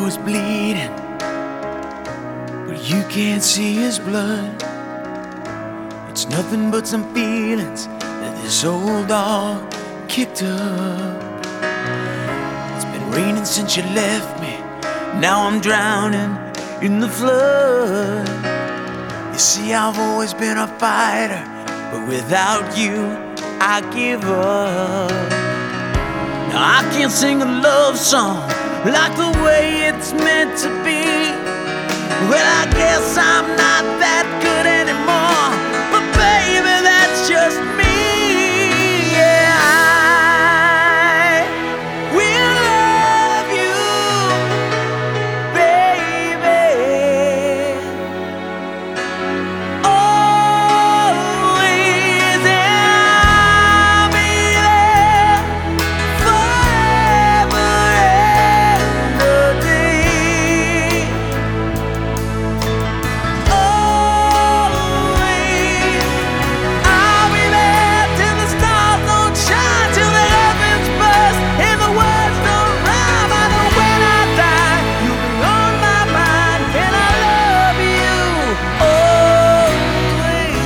is bleeding, but you can't see his blood. It's nothing but some feelings that this old dog kicked up. It's been raining since you left me, now I'm drowning in the flood. You see, I've always been a fighter, but without you, I give up. Now I can't sing a love song like the way it's meant to be. Well, I guess I'm not that good anymore, but baby, that's just me. Yeah, I will love you, baby, always, and I'll be there forever and a day. Always, I'll be there till the stars don't shine, till the heavens burst and the words don't rhyme. I know when I die, you'll be on my mind, and I love you always.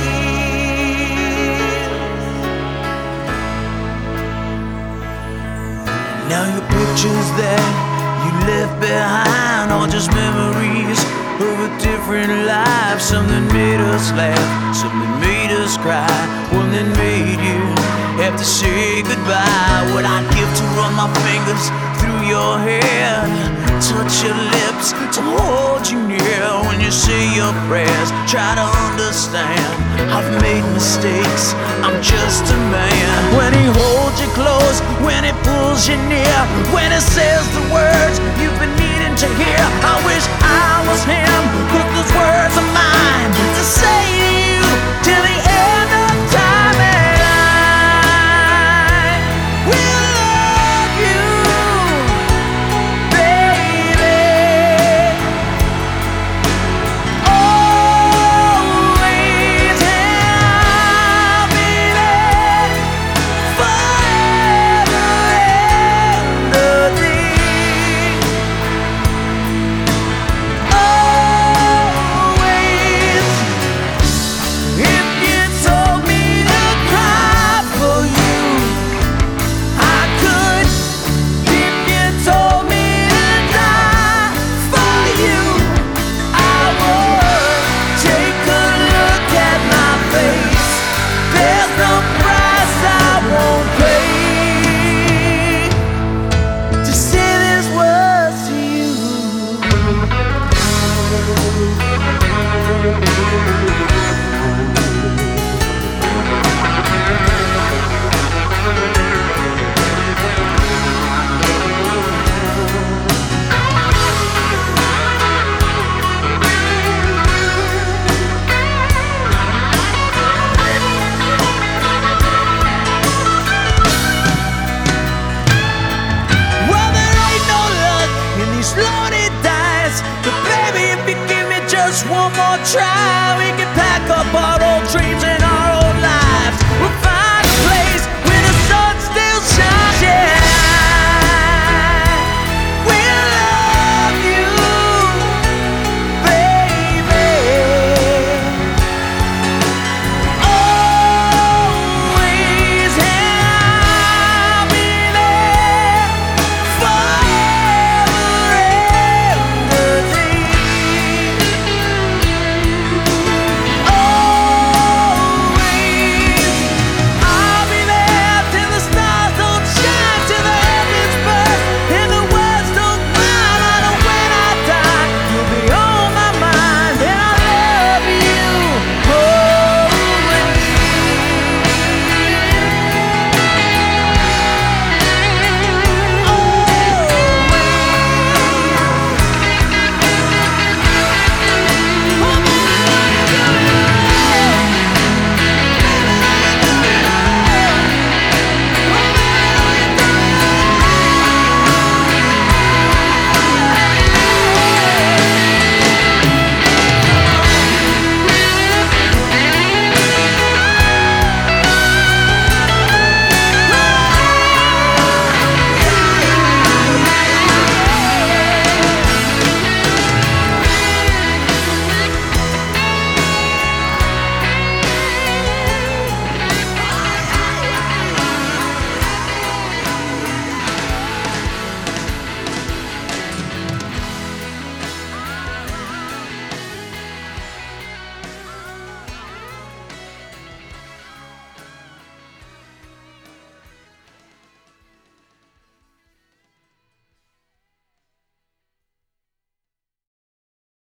Now your pictures that you left behind are just memories of a different life. Something made us laugh, something made us cry, one that made you have to say goodbye. What I'd give to run my fingers through your hair, touch your lips, to hold you near when you say your prayers. Try to understand, I've made mistakes, I'm just a man. When he holds you close, when he pulls you near, when he says the words you've been needing to hear, I wish I was him, but those words are mine to say to you till the end of time. And I will love you, baby, always, and I'll be there forever and a day. Always, if you told me to cry for you, I could. If you told me to die for you, I would. Take a look at my face, there's no price I won't pay to say these words to you. Well, there ain't no luck in these loaded dice, but baby, if you give me just one more try, we